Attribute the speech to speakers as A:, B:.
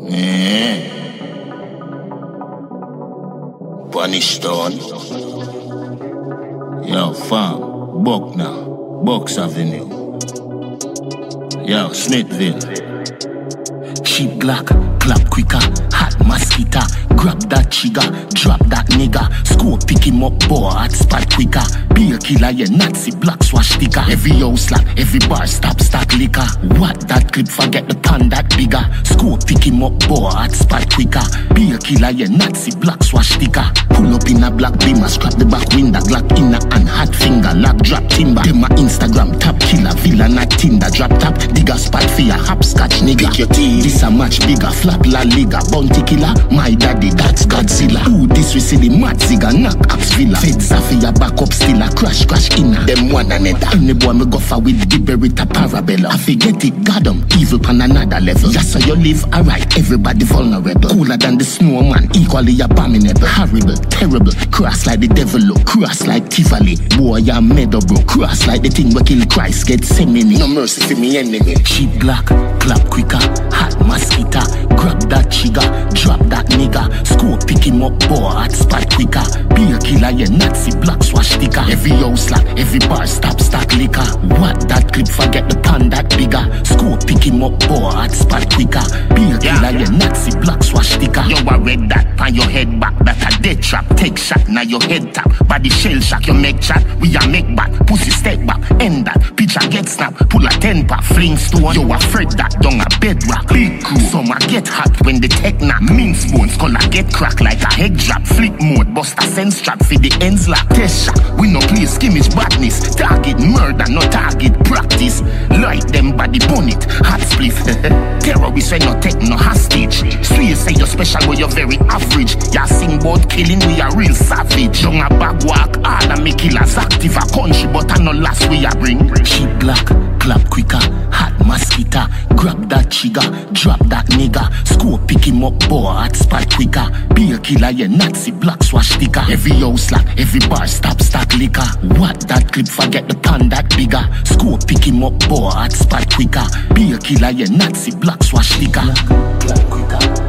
A: Punish Town. Yo, fam, Buckner, Bucks Avenue. Yo, Smithville. Cheap Glock, clap quicker, hot mosquito. Grab that trigger, drop that nigga. Scope pick him up, boy, hot spot quicker. Be a killer, yeah, Nazi black swash sticker. Every house slap, every bar stop, stack liquor. What that clip, forget the pan that bigger. Scope pick him up, boy, hot spot quicker. Be a killer, yeah, Nazi black swash sticker. Pull up in a black beamer, scrap the back window, Glock in a and hot finger, lock drop timber. Them my Instagram top killer, villain at Tinder, drop top, digger spot for your hopscotch nigga. Pick your teeth, this a much bigger, flap La Liga, bounty killer, my daddy, that's Godzilla. Ooh, this we see the mad zigga, knock axe villa. Feds off your back up still a crash inna. Them one another. Any boy me go for with the berita parabella. I forget it, got them, evil pan another level. Just so you live alright, everybody vulnerable. Cooler than the snowman, equally abominable. Horrible, terrible, cross like the devil look, cross like Tivoli. Boy, I'm mad up, bro. Cross like the thing where kill Christ, get semini. No mercy for me enemy. Cheap Glock, clap quicker, hot mosquito. Grab that trigger, drop that nigga. Scope pick him up, boy, hot spot quicker. Be a killer, yeah, Nazi black swash sticker. Every house slap, every bar stop, stack liquor. What that clip, forget the pan that bigger. Scope pick him up, boy, hot spot quicker. Be a killer, yeah, Nazi black swash sticker. Yo, I read that, pan your head back, that a dead trap. Take shot, now your head tap. Body shell shock, you make chat. We a make back, pussy step back, end that. Picture get snap, pull a 10 pack, fling stone. Yo, afraid that down a bedrock. Big crew, summer get hot when the tech knock. Mince bones, color get crack like a head drop. Flip mode, bust a sense trap for the ends lock. Test shot, we no play skimmish badness. Target murder, no target practice. Light them body bonnet, hot split. Terrorists when no take no hostage. Swear say you're special but you're very average. Ya sing about killing, we are real savage. Young a bag walk, all a make killers active a country, but I no last we a bring. Cheap Glock, clap quicker, hot mosquito. Grab that trigger, drop that nigga. Scope pick him up, boy, hot spot quicker. Be a killer, yeah, Nazi black swash sticker. Every house slap, every bar stop, stack liquor. What that clip, forget the pan that bigger. Scope pick him up, boy, hot spot quicker. Be a killer, yeah, Nazi black swash sticker. Clap quicker.